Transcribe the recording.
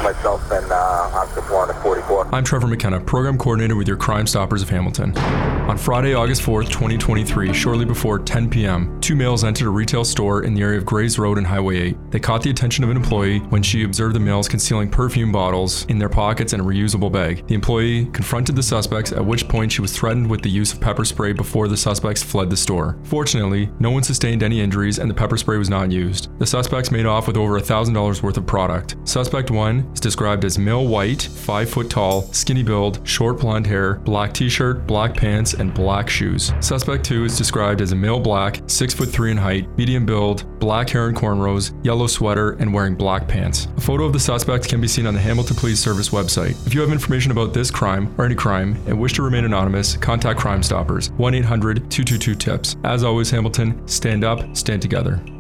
myself and Officer 444. I'm Trevor McKenna, Program Coordinator with your Crime Stoppers of Hamilton. On Friday, August 4th, 2023, shortly before 10 p.m., two males entered a retail store in the area of Grays Road and Highway 8. They caught the attention of an employee when she observed the males concealing perfume bottles in their pockets and a reusable bag. The employee confronted the suspects, at which point she was threatened with the use of pepper spray before the suspects fled the store. Fortunately, no one sustained any injuries and the pepper spray was not used. The suspects made off with over $1,000 worth of product. Suspect 1 is described as male white, 5 foot tall, skinny build, short blonde hair, black t-shirt, black pants, and black shoes. Suspect 2 is described as a male black, 6 foot 3 in height, medium build, black hair and cornrows, yellow sweater, and wearing black pants. A photo of the suspect can be seen on the Hamilton Police Service website. If you have information about this crime or any crime and wish to remain anonymous, contact Crime Stoppers, 1-800-222-TIPS. As always, Hamilton, stand up, stand together.